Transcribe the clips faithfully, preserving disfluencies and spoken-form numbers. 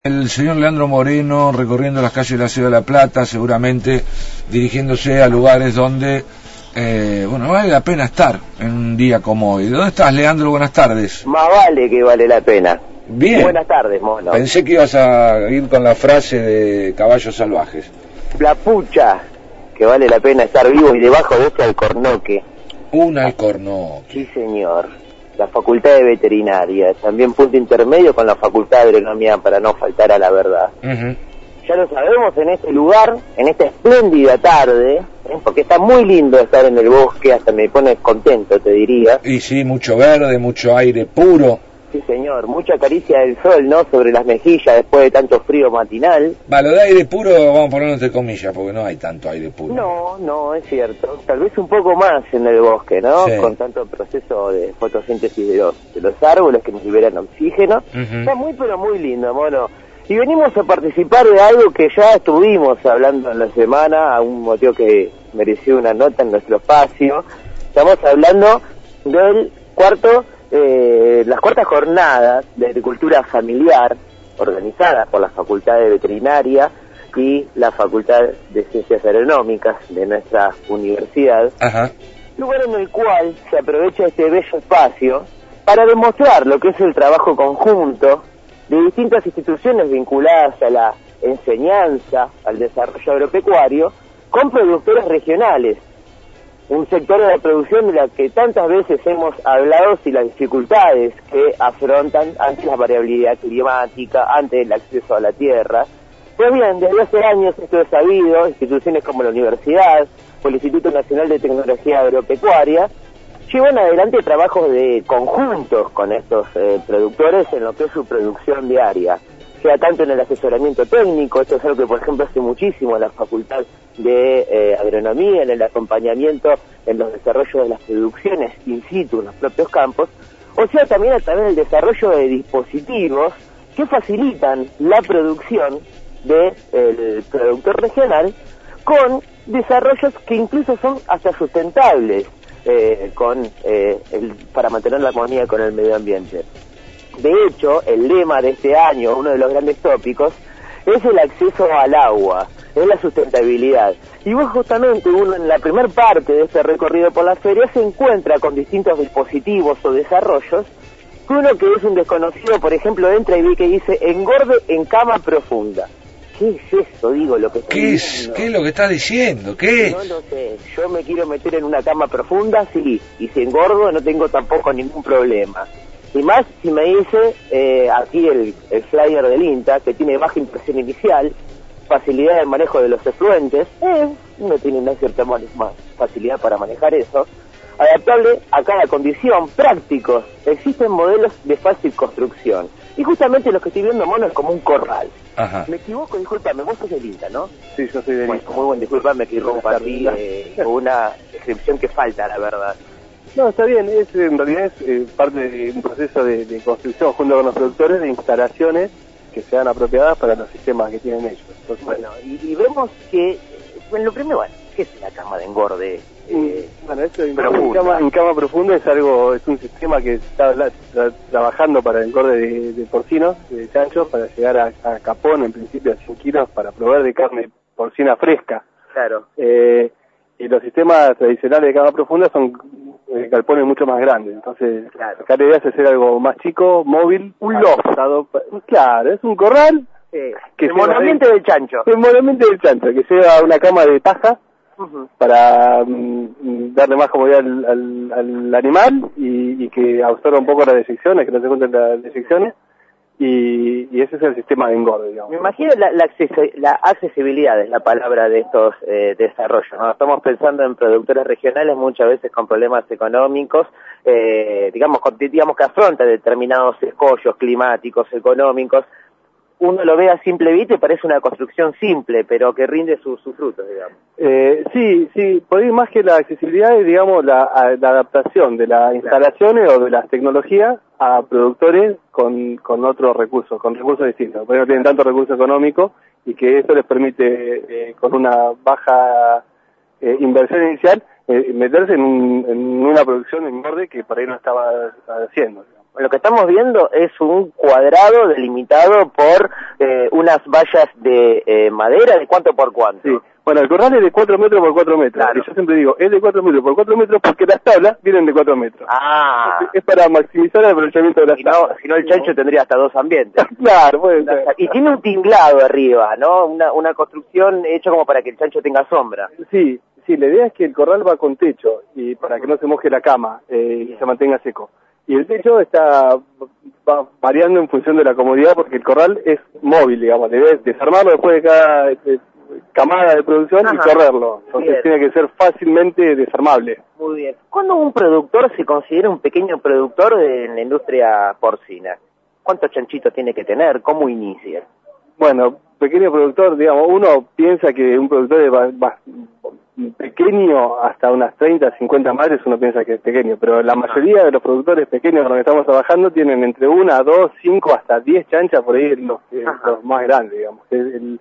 El señor Leandro Moreno recorriendo las calles de la ciudad de La Plata, seguramente dirigiéndose a lugares donde, eh, bueno, vale la pena estar en un día como hoy. ¿Dónde estás, Leandro? Buenas tardes. Más vale que vale la pena. Bien. Buenas tardes, mono. Pensé que ibas a ir con la frase de Caballos Salvajes. La pucha, que vale la pena estar vivo y debajo de este alcornoque. Un alcornoque. Sí, señor. La Facultad de Veterinaria, también punto intermedio con la Facultad de Agronomía para no faltar a la verdad. Uh-huh. Ya lo sabemos, en este lugar, en esta espléndida tarde, ¿eh? Porque está muy lindo estar en el bosque, hasta me pone contento, te diría. Y sí, mucho verde, mucho aire puro. Sí, señor, mucha caricia del sol, ¿no?, sobre las mejillas después de tanto frío matinal. Va, lo de aire puro vamos a ponerlo entre comillas, porque no hay tanto aire puro. No, no, es cierto. Tal vez un poco más en el bosque, ¿no? Sí. Con tanto proceso de fotosíntesis de los, de los árboles que nos liberan oxígeno. Uh-huh. Está muy, pero muy lindo, mono. Y venimos a participar de algo que ya estuvimos hablando en la semana, a un motivo que mereció una nota en nuestro espacio. Estamos hablando del cuarto... Eh, las cuartas jornadas de agricultura familiar organizadas por la Facultad de Veterinaria y la Facultad de Ciencias Agronómicas de nuestra universidad. Ajá. Lugar en el cual se aprovecha este bello espacio para demostrar lo que es el trabajo conjunto de distintas instituciones vinculadas a la enseñanza, al desarrollo agropecuario, con productores regionales. Un sector de la producción de la que tantas veces hemos hablado y las dificultades que afrontan ante la variabilidad climática, ante el acceso a la tierra. Pues bien, desde hace años esto es sabido, instituciones como la universidad o el Instituto Nacional de Tecnología Agropecuaria llevan adelante trabajos de conjuntos con estos eh, productores en lo que es su producción diaria, sea tanto en el asesoramiento técnico, esto es algo que por ejemplo hace muchísimo la Facultad de eh, Agronomía, en el acompañamiento en los desarrollos de las producciones in situ en los propios campos, o sea también a través del desarrollo de dispositivos que facilitan la producción del productor regional con desarrollos que incluso son hasta sustentables eh, con eh, el, para mantener la armonía con el medio ambiente. De hecho, el lema de este año, uno de los grandes tópicos, es el acceso al agua, es la sustentabilidad. Y vos justamente, uno en la primer parte de este recorrido por la feria, se encuentra con distintos dispositivos o desarrollos, que uno que es un desconocido, por ejemplo, entra y ve que dice engorde en cama profunda. ¿Qué es eso? Digo, lo que está ¿Qué es, ¿Qué es lo que está diciendo? ¿Qué es? No lo sé. Yo me quiero meter en una cama profunda, sí, y si engordo no tengo tampoco ningún problema. Y más si me dice eh, aquí el, el flyer del INTA, que tiene baja impresión inicial, facilidad de manejo de los efluentes, eh, uno tiene una cierta más facilidad para manejar eso, adaptable a cada condición, prácticos, existen modelos de fácil construcción. Y justamente lo que estoy viendo, mono, es como un corral. Ajá. Me equivoco, discúlpame, vos sos del INTA, ¿no? Sí, yo soy del Bueno, INTA. muy buen, discúlpame que irrumpa aquí eh, con una descripción que falta, la verdad. No, está bien, es, en realidad es eh, parte de un proceso de, de construcción junto con los productores de instalaciones que sean apropiadas para los sistemas que tienen ellos. Entonces, Bueno, y, y vemos que, bueno, lo primero, bueno, ¿qué es una cama de engorde? Eh, bueno, esto en profunda. cama, en cama profunda es algo, es un sistema que está la, tra, trabajando para el engorde de, de porcinos, de chanchos, para llegar a, a capón, en principio a cien kilos, para proveer de carne porcina fresca. Claro. Eh, y los sistemas tradicionales de cama profunda son eh, galpones mucho más grandes, entonces Claro. acá la idea es hacer algo más chico, móvil, un loft. Claro, es un corral. Eh, que el monoambiente del chancho. El monoambiente del chancho, que lleva una cama de paja Uh-huh. para mm, darle más comodidad al, al, al animal y, y que absorba un poco las desecciones, que no se encuentren las desecciones, y, y ese es el sistema de engorde, digamos. Me imagino la, la, accesi la accesibilidad es la palabra de estos eh, desarrollos, ¿no? Estamos pensando en productores regionales muchas veces con problemas económicos, eh, digamos, con, digamos que afrontan determinados escollos climáticos, económicos. Uno lo ve a simple vista y parece una construcción simple, pero que rinde sus su frutos, digamos. Eh, sí, sí, por ahí más que la accesibilidad es, digamos, la, a, la adaptación de las instalaciones o de las tecnologías a productores con, con otros recursos, con recursos distintos, porque no tienen tanto recurso económico y que eso les permite, eh, con una baja eh, inversión inicial, eh, meterse en, un, en una producción en engorde que por ahí no estaba haciendo, digamos. Lo que estamos viendo es un cuadrado delimitado por eh, unas vallas de eh, madera, ¿de cuánto por cuánto? Sí. Bueno, el corral es de cuatro metros por cuatro metros. Claro. Y yo siempre digo, es de cuatro metros por cuatro metros porque las tablas vienen de cuatro metros. Ah. Es, es para maximizar el aprovechamiento de las Si no, tablas. si no el chancho tendría hasta dos ambientes. Claro, puede ser. Y tiene un tinglado arriba, ¿no? Una, una construcción hecha como para que el chancho tenga sombra. Sí, sí, la idea es que el corral va con techo y para que no se moje la cama eh, y se mantenga seco. Y el techo está va variando en función de la comodidad porque el corral es móvil, digamos, debes desarmarlo después de cada eh, camada de producción. Ajá. Y correrlo. Entonces bien. Tiene que ser fácilmente desarmable. Muy bien. ¿Cuándo un productor se considera un pequeño productor de, en la industria porcina? ¿Cuántos chanchitos tiene que tener? ¿Cómo inicia? Bueno, pequeño productor, digamos, uno piensa que un productor es más, más pequeño, hasta unas treinta, cincuenta madres, uno piensa que es pequeño, pero la mayoría de los productores pequeños con los que estamos trabajando tienen entre una, dos, cinco, hasta diez chanchas, por ahí los, los más grandes, digamos. El,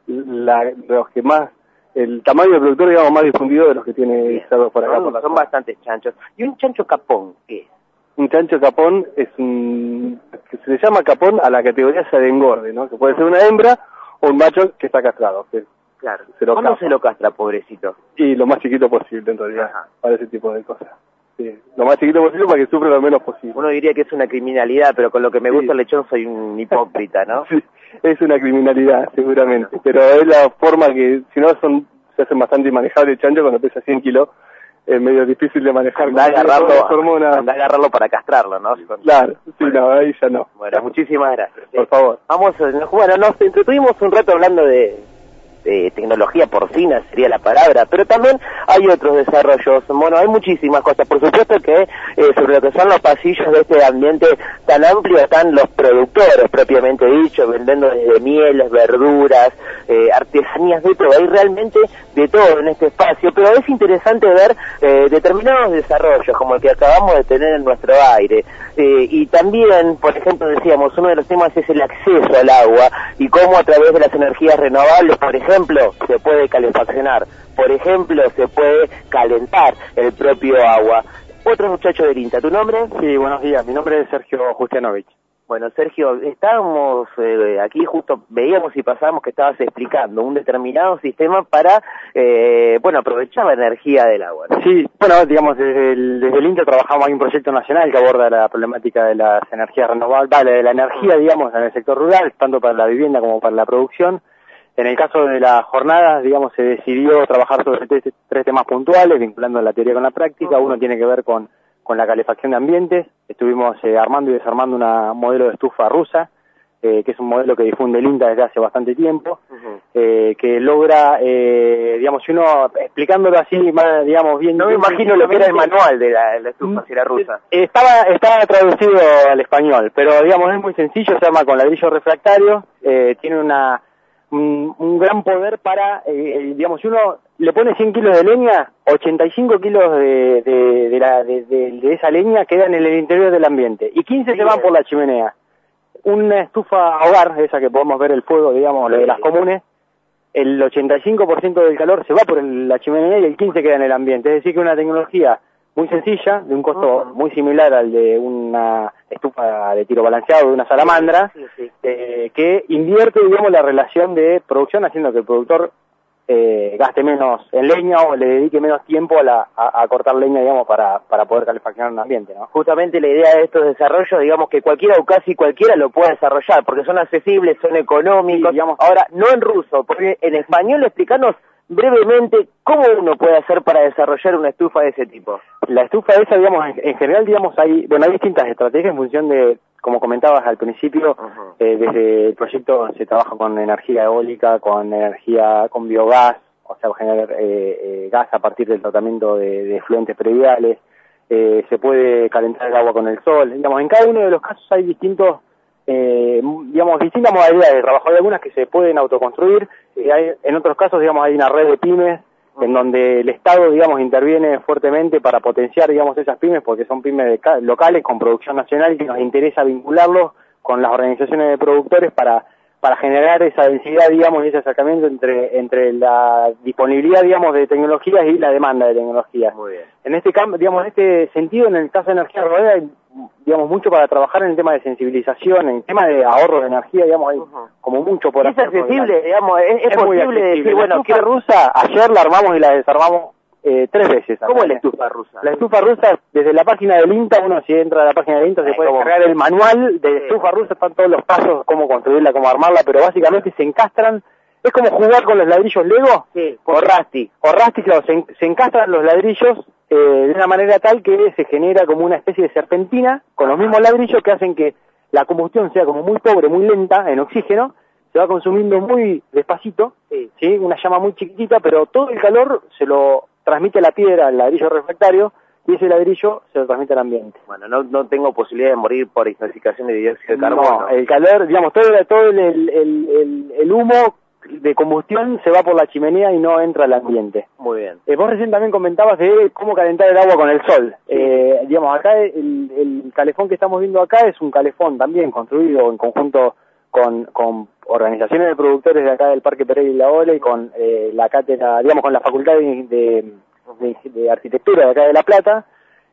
la, los que más, el tamaño del productor, digamos, más difundido de los que tiene cerdos por acá. Son, por la son zona. bastantes chanchos. ¿Y un chancho capón qué es? Un chancho capón es un, que se le llama capón a la categoría esa de engorde, ¿no? Que puede ser una hembra o un macho que está castrado. Que claro. Se lo ¿Cómo capa. se lo castra, pobrecito? Y lo más chiquito posible, en realidad, Ajá. para ese tipo de cosas. Sí, lo más chiquito posible para que sufra lo menos posible. Uno diría que es una criminalidad, pero con lo que me gusta sí. el lechón soy un hipócrita, ¿no? Sí, es una criminalidad, seguramente. Bueno. Pero es la forma que, si no, son se hacen bastante inmanejables el chancho cuando pesa cien kilos. Es medio difícil de manejar. Anda a agarrarlo, anda a agarrarlo para castrarlo, ¿no? Claro, sí, bueno. no, ahí ya no. Bueno, muchísimas gracias. Por favor. Vamos, bueno, nos entretuvimos un rato hablando de, de tecnología porcina, sería la palabra, pero también hay otros desarrollos. Bueno, hay muchísimas cosas. Por supuesto que eh, sobre lo que son los pasillos de este ambiente tan amplio están los productores, propiamente dicho, vendiendo desde mieles, verduras, eh, artesanías, de todo. Hay realmente de todo en este espacio, pero es interesante ver eh, determinados desarrollos, como el que acabamos de tener en nuestro aire. Eh, y también, por ejemplo, decíamos, uno de los temas es el acceso al agua y cómo a través de las energías renovables, por ejemplo, se puede calefaccionar, por ejemplo, se puede calentar el propio agua. Otro muchacho del INTA, ¿tu nombre? Sí, buenos días, mi nombre es Sergio Justianovich. Bueno, Sergio, estábamos eh, aquí justo, veíamos y pasábamos que estabas explicando un determinado sistema para, eh, bueno, aprovechar la energía del agua, ¿no? Sí, bueno, digamos, desde el, desde el INTA trabajamos, hay un proyecto nacional que aborda la problemática de las energías renovables, vale, de la energía, digamos, en el sector rural, tanto para la vivienda como para la producción. En el caso de las jornadas, digamos, se decidió trabajar sobre tres, tres temas puntuales, vinculando la teoría con la práctica. Uno tiene que ver con con la calefacción de ambientes. Estuvimos eh, armando y desarmando una modelo de estufa rusa, eh, que es un modelo que difunde el INTA desde hace bastante tiempo, uh-huh. eh, que logra, eh, digamos, si uno, explicándolo así, más, digamos, bien... No me imagino lo que era el manual de la, la estufa, si era rusa. Estaba, estaba traducido al español, pero, digamos, es muy sencillo, se arma con ladrillo refractario, eh, tiene una un, un gran poder para, eh, digamos, si uno le pone cien kilos de leña, ochenta y cinco kilos de, de, de, la, de, de, de esa leña quedan en el interior del ambiente y quince sí, se van por la chimenea. Una estufa hogar, esa que podemos ver el fuego, digamos, sí, de las comunes, el ochenta y cinco por ciento del calor se va por el, la chimenea y el quince por ciento queda en el ambiente. Es decir, que una tecnología muy sencilla, de un costo uh-huh. muy similar al de una estufa de tiro balanceado, de una salamandra, sí, sí, sí. Eh, que invierte, digamos, la relación de producción, haciendo que el productor eh, gaste menos en leña o le dedique menos tiempo a, la, a, a cortar leña, digamos, para, para poder calefaccionar un ambiente, ¿no? Justamente la idea de estos desarrollos, digamos, que cualquiera o casi cualquiera lo puede desarrollar, porque son accesibles, son económicos, sí, digamos. Ahora, no en ruso, porque en español explicanos brevemente cómo uno puede hacer para desarrollar una estufa de ese tipo. La estufa esa, digamos, en, en general, digamos, hay, bueno, hay distintas estrategias en función de, como comentabas al principio, uh-huh. eh, desde el proyecto se trabaja con energía eólica, con energía, con biogás, o sea, generar eh, eh, gas a partir del tratamiento de, de efluentes previales, eh, se puede calentar el agua con el sol, digamos, en cada uno de los casos hay distintos, eh, digamos, distintas modalidades de trabajo. Hay algunas que se pueden autoconstruir, eh, hay, en otros casos, digamos, hay una red de pymes en donde el Estado, digamos, interviene fuertemente para potenciar, digamos, esas pymes, porque son pymes de ca- locales con producción nacional y que nos interesa vincularlos con las organizaciones de productores para para generar esa densidad, digamos, y ese acercamiento entre entre la disponibilidad, digamos, de tecnologías y la demanda de tecnologías. Muy bien. En este cambio, digamos, en este sentido, en el caso de energía renovable hay digamos, mucho para trabajar en el tema de sensibilización, en el tema de ahorro de energía, digamos, hay uh-huh. como mucho por hacer. Es accesible, digamos, es, es, es posible decir, bueno, la estufa rusa, ayer la armamos y la desarmamos eh, tres veces. ¿Cómo es la estufa rusa? La estufa rusa, desde la página del INTA, uno si entra a la página del INTA se puede descargar el manual de sí. estufa rusa, están todos los pasos, cómo construirla, cómo armarla, pero básicamente se encastran. Es como jugar con los ladrillos Lego, sí, o Rasti. O Rasti, claro, se, se encastran los ladrillos eh, de una manera tal que se genera como una especie de serpentina con los mismos ladrillos que hacen que la combustión sea como muy pobre, muy lenta en oxígeno, se va consumiendo muy despacito, sí. ¿sí? Una llama muy chiquitita, pero todo el calor se lo transmite a la piedra, al ladrillo refractario, y ese ladrillo se lo transmite al ambiente. Bueno, no no tengo posibilidad de morir por intoxicación de dióxido de carbono. No, el calor, digamos, todo, todo el, el, el, el, el humo de combustión se va por la chimenea y no entra al ambiente. Muy bien. Eh, vos recién también comentabas de cómo calentar el agua con el sol. Sí. Eh, digamos, acá el, el calefón que estamos viendo acá es un calefón también construido en conjunto con, con organizaciones de productores de acá del Parque Pereira y La Ola y con eh, la cátedra, digamos, con la Facultad de, de, de, de Arquitectura de acá de La Plata.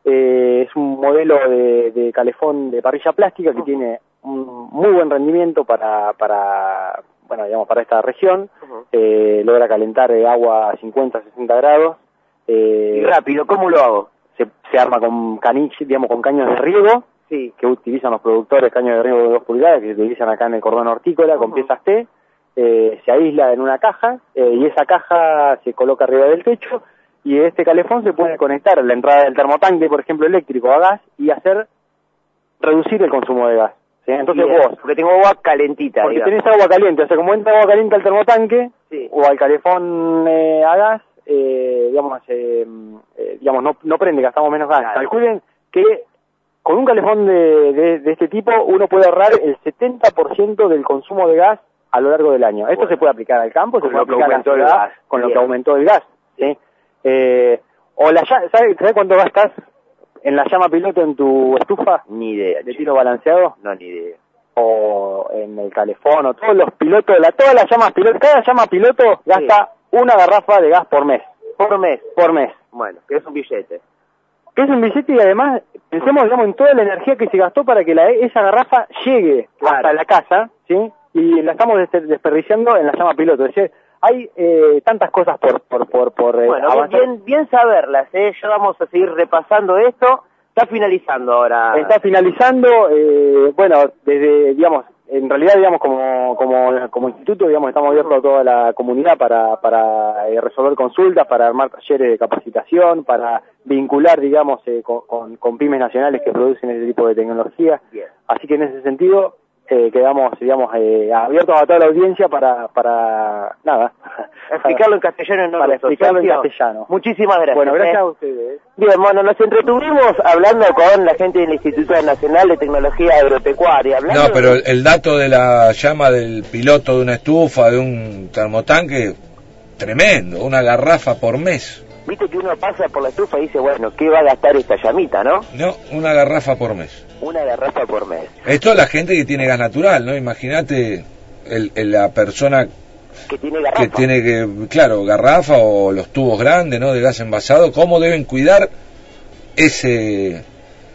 Eh, es un modelo de, de calefón de parrilla plástica que uh-huh. tiene un muy buen rendimiento para... para bueno, digamos, para esta región, uh-huh. eh, logra calentar eh, agua a cincuenta a sesenta grados. Eh, y rápido, ¿cómo lo hago? Se, se arma con canich, digamos, con caños de riego, sí. que utilizan los productores, caños de riego de dos pulgadas, que se utilizan acá en el cordón hortícola, uh-huh. con piezas T, eh, se aísla en una caja, eh, y esa caja se coloca arriba del techo, y este calefón se puede conectar a la entrada del termotanque, por ejemplo, eléctrico a gas, y hacer reducir el consumo de gas. ¿Sí? Entonces bien, vos, porque tengo agua calentita, porque digamos. tenés agua caliente, o sea, como entra agua caliente al termotanque sí. o al calefón eh, a gas, eh, digamos, eh, eh, digamos no, no prende, gastamos menos gas. Claro. Calculen que con un calefón de, de, de este tipo uno puede ahorrar el setenta por ciento del consumo de gas a lo largo del año. Esto bueno. se puede aplicar al campo, se puede aplicar a la ciudad, con bien. lo que aumentó el gas. ¿Sí? Eh, o la ¿sabes, ¿Sabes cuánto gastas en la llama piloto en tu estufa? Ni idea. ¿De tiro balanceado? No, ni idea. O en el calefón, o todos los pilotos, la, todas las llamas piloto, cada llama piloto gasta sí. una garrafa de gas por mes. Por mes. Por mes. Bueno, que es un billete. Que es un billete y además, pensemos, digamos, en toda la energía que se gastó para que la, esa garrafa llegue claro. hasta la casa, ¿sí? Y la estamos des- desperdiciando en la llama piloto. Es decir, hay eh, tantas cosas por por por, por eh, bueno, avanzar. bien bien saberlas, ¿eh? Ya vamos a seguir repasando esto. Está finalizando ahora. Está finalizando, eh, bueno, desde, digamos, en realidad, digamos, como como como instituto, digamos, estamos abiertos a toda la comunidad para para eh, resolver consultas, para armar talleres de capacitación, para vincular, digamos, eh, con, con, con pymes nacionales que producen ese tipo de tecnología. Bien. Así que en ese sentido eh, quedamos, digamos, eh, abiertos a toda la audiencia para, para nada. Explicarlo en castellano, no para explicarlo en castellano. Muchísimas gracias. Bueno, gracias ¿eh? a ustedes. Bien, bueno, nos entretuvimos hablando con la gente del Instituto Nacional de Tecnología Agropecuaria. No, pero el, el dato de la llama del piloto de una estufa, de un termotanque, tremendo, una garrafa por mes. Viste que uno pasa por la estufa y dice, bueno, ¿qué va a gastar esta llamita, no? No, una garrafa por mes. Una garrafa por mes. Esto es la gente que tiene gas natural, ¿no? Imagínate el, el, la persona que tiene garrafa. Que tiene que, claro, garrafa o los tubos grandes, ¿no? De gas envasado, ¿cómo deben cuidar ese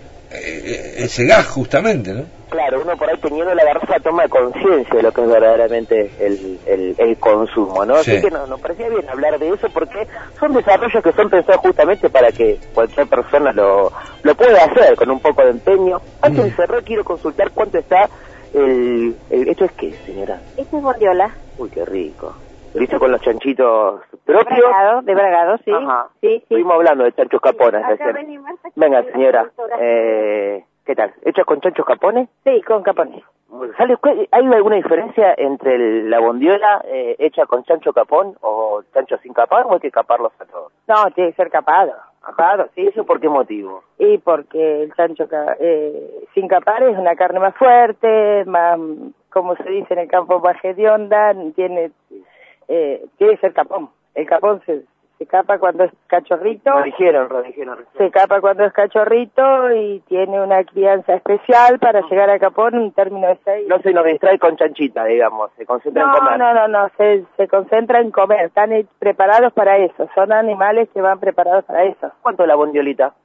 ese gas justamente, ¿no? Claro, uno por ahí teniendo la garrafa toma conciencia de lo que es verdaderamente el, el, el consumo, ¿no? Sí. Así que no, nos parecía bien hablar de eso porque son desarrollos que son pensados justamente para que cualquier persona lo, lo pueda hacer con un poco de empeño. Antes de cerrar quiero consultar cuánto está el, el... ¿Esto es qué, señora? Esto es bondiola. Uy, qué rico. ¿Lo hizo con los chanchitos propios? De bragado, de bragado, sí. Ajá. Sí, sí. Estuvimos hablando de chanchos capones. Sí, acá venimos, acá venga, señora. doctora. Eh, ¿Qué tal? ¿Hechas con chanchos capones? Sí, con capones. ¿Sale, ¿Hay alguna diferencia entre el, la bondiola eh, hecha con chancho capón o chancho sin capar o hay que caparlos a todos? No, tiene que ser capado. Capado, sí. ¿Eso por qué motivo? Y porque el chancho eh, sin capar es una carne más fuerte, más, como se dice en el campo, más hedionda, tiene, eh, tiene que ser capón. El capón se, se capa cuando es cachorrito. Lo dijeron, lo dijeron. Se capa cuando es cachorrito y tiene una crianza especial para llegar a capón en un término de seis. No se nos distrae con chanchita, digamos, se concentra no, en comer. No, no, no, se, se concentra en comer, están preparados para eso, son animales que van preparados para eso. ¿Cuánto es la bondiolita?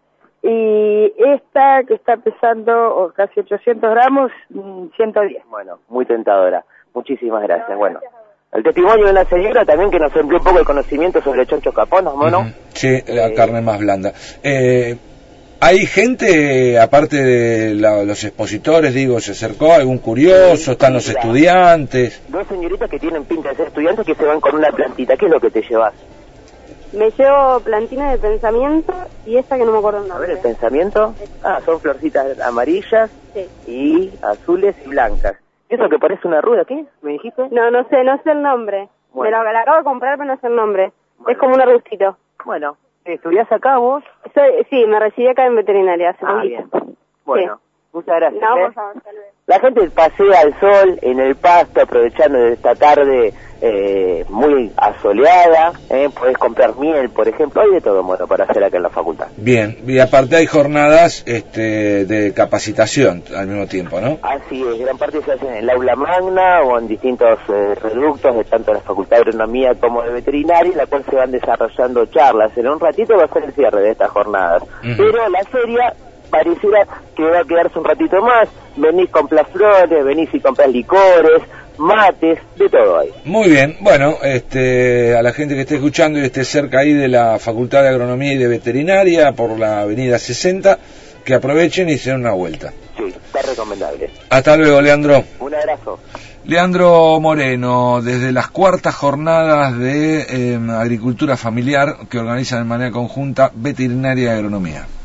Y esta que está pesando oh, casi ochocientos gramos, ciento diez. Bueno, muy tentadora. Muchísimas gracias. Bueno, el testimonio de una señora también que nos amplió un poco el conocimiento sobre el choncho capón, ¿no? Uh-huh. Sí, la eh... carne más blanda. Eh, ¿Hay gente, aparte de la, los expositores, digo, se acercó algún curioso, están los estudiantes? Dos señoritas que tienen pinta de ser estudiantes que se van con una plantita. ¿Qué es lo que te llevas? Me llevo plantina de pensamiento y esta que no me acuerdo el nombre. A ver, el pensamiento. Ah, son florcitas amarillas, sí, y azules y blancas. ¿Eso que parece una rueda, qué? ¿Me dijiste? No, no sé, no sé el nombre. Bueno. Me lo, la acabo de comprar, pero no sé el nombre. Bueno. Es como un arbustito. Bueno, ¿estudiás acá vos? Soy, sí, me recibí acá en veterinaria hace ah, poquito. Bien. Bueno, sí. Muchas gracias. No, ¿eh? por favor, hasta luego. La gente pasea al sol, en el pasto, aprovechando de esta tarde eh, muy asoleada. ¿eh? Podés comprar miel, por ejemplo. Hay de todo, bueno, para hacer acá en la facultad. Bien, y aparte hay jornadas este, de capacitación al mismo tiempo, ¿no? Así es, gran parte se hace en el aula magna o en distintos eh, reductos de tanto la Facultad de Agronomía como de Veterinaria, en la cual se van desarrollando charlas. En un ratito va a ser el cierre de estas jornadas. Uh-huh. Pero la feria pareciera que va a quedarse un ratito más. Venís, compras flores, venís y compras licores, mates, de todo ahí. Muy bien, bueno, este, a la gente que esté escuchando y esté cerca ahí de la Facultad de Agronomía y de Veterinaria, por la avenida sesenta, que aprovechen y se den una vuelta. Sí, está recomendable. Hasta luego, Leandro. Un abrazo. Leandro Moreno, desde las cuartas jornadas de eh, agricultura familiar que organizan de manera conjunta Veterinaria y Agronomía.